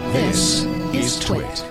This is Twit.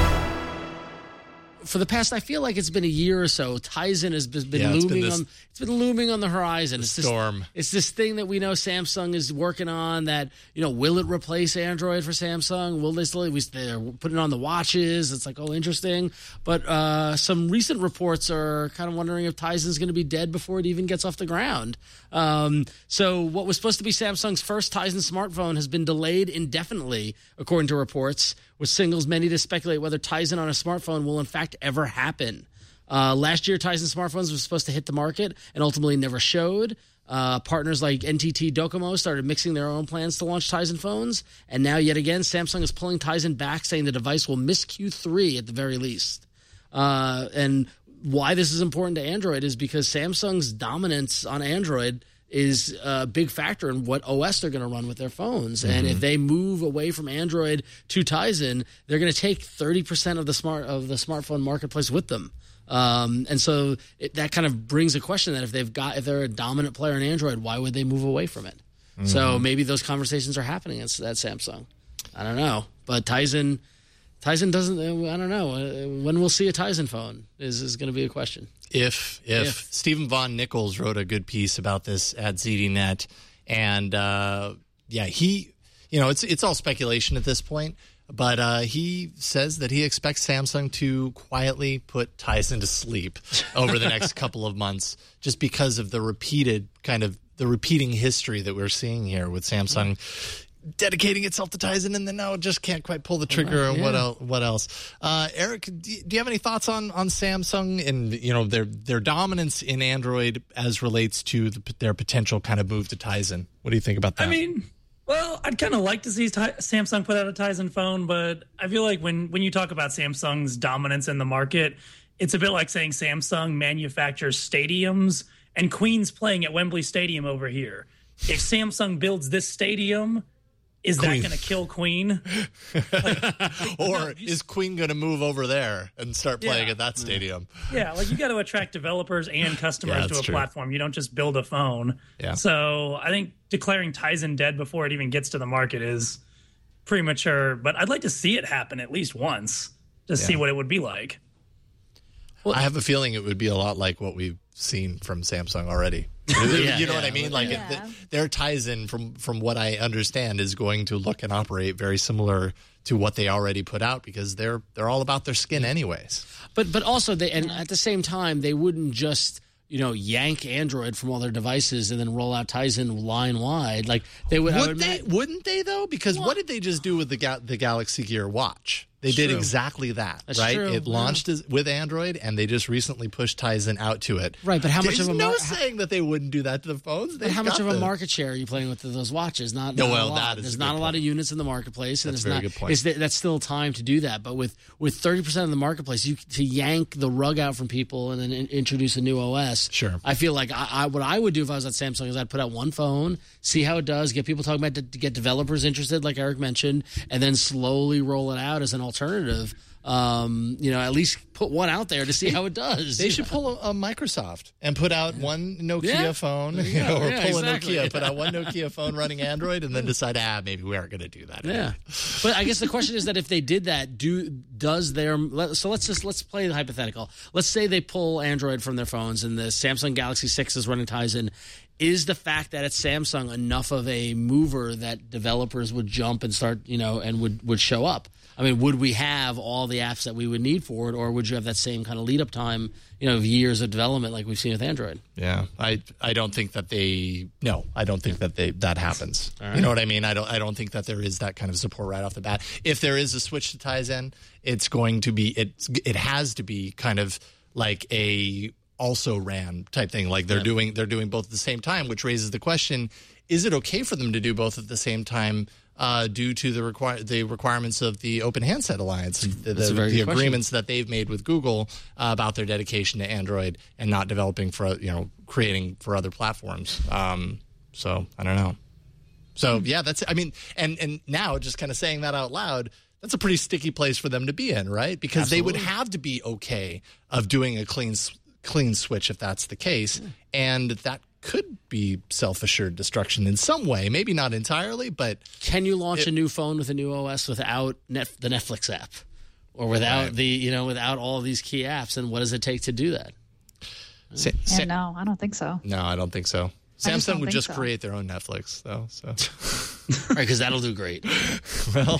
For the past, I feel like it's been a year or so, Tizen has been looming on the horizon. Storm. It's this thing that we know Samsung is working on. That will it replace Android for Samsung? Will they still? They're putting it on the watches. It's like, oh, interesting. But some recent reports are kind of wondering if Tizen's going to be dead before it even gets off the ground. So what was supposed to be Samsung's first Tizen smartphone has been delayed indefinitely, according to reports, which signals many to speculate whether Tizen on a smartphone will in fact ever happen. Last year, Tizen smartphones were supposed to hit the market and ultimately never showed. Partners like NTT Docomo started mixing their own plans to launch Tizen phones. And now, yet again, Samsung is pulling Tizen back, saying the device will miss Q3 at the very least. And why this is important to Android is because Samsung's dominance on Android is a big factor in what OS they're going to run with their phones. And if they move away from Android to Tizen, they're going to take 30% of the smartphone marketplace with them. And so that kind of brings a question that if they're a dominant player in Android, why would they move away from it? So maybe those conversations are happening at Samsung. I don't know. But Tizen doesn't. I don't know when we'll see a Tizen phone is going to be a question. If Stephen Von Nichols wrote a good piece about this at ZDNet, and it's all speculation at this point, but he says that he expects Samsung to quietly put Tizen to sleep over the next couple of months, just because of the repeating history that we're seeing here with Samsung dedicating itself to Tizen, and then now it just can't quite pull the trigger. And what else? Eric, do you have any thoughts on Samsung and their dominance in Android as relates to their potential kind of move to Tizen? What do you think about that? I mean, well, I'd kind of like to see Samsung put out a Tizen phone, but I feel like when you talk about Samsung's dominance in the market, it's a bit like saying Samsung manufactures stadiums and Queen's playing at Wembley Stadium over here. If Samsung builds this stadium, is that going to kill Queen? Is Queen going to move over there and start playing at that stadium? Yeah, you got to attract developers and customers to a platform. You don't just build a phone. Yeah. So I think declaring Tizen dead before it even gets to the market is premature. But I'd like to see it happen at least once to see what it would be like. Well, I have a feeling it would be a lot like what we've seen from Samsung already. You know what I mean? Their Tizen, from what I understand, is going to look and operate very similar to what they already put out, because they're all about their skin anyways. But also at the same time, they wouldn't just yank Android from all their devices and then roll out Tizen line wide. Like they would. Wouldn't they though? Because what did they just do with the Galaxy Gear Watch? They did exactly that, right? True. It launched with Android, and they just recently pushed Tizen out to it. Right, but how much of a no saying that they wouldn't do that to the phones? But how much of a market share are you playing with those watches? Not a lot. There's not a lot of units in the marketplace, and that's a very good point. That's still time to do that. But with 30% of the marketplace, to yank the rug out from people and then introduce a new OS. Sure. I feel like what I would do if I was at Samsung is I'd put out one phone, see how it does, get people talking about it, to get developers interested, like Eric mentioned, and then slowly roll it out as an alternative. At least put one out there to see how it does. They should pull a Microsoft and put out one Nokia phone, a Nokia, put out one Nokia phone running Android, and then decide, maybe we aren't going to do that. Yeah, but I guess the question is that if they did that, let's play the hypothetical. Let's say they pull Android from their phones, and the Samsung Galaxy 6 is running Tizen. Is the fact that it's Samsung enough of a mover that developers would jump and start, and would show up? I mean, would we have all the apps that we would need for it, or would you have that same kind of lead-up time, of years of development like we've seen with Android? Yeah, I don't think that that happens. Right. You know what I mean? I don't think that there is that kind of support right off the bat. If there is a switch to Tizen, it's going to be it has to be kind of like a also ran type thing. Like they're doing both at the same time, which raises the question: is it okay for them to do both at the same time? Due to the requirements of the Open Handset Alliance, the agreements that they've made with Google about their dedication to Android and not developing for creating for other platforms. So I don't know. So that's and now just kind of saying that out loud, that's a pretty sticky place for them to be in, right? Because they would have to be okay of doing a clean switch if that's the case, and that could be self-assured destruction in some way. Maybe not entirely, but can you launch a new phone with a new OS without the Netflix app, or without without all of these key apps? And what does it take to do that? No, I don't think so. No, I don't think so. Samsung would just create their own Netflix, though. So, right, because that'll do great. Well,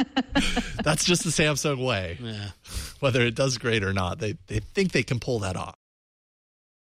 that's just the Samsung way. Yeah. Whether it does great or not, they think they can pull that off.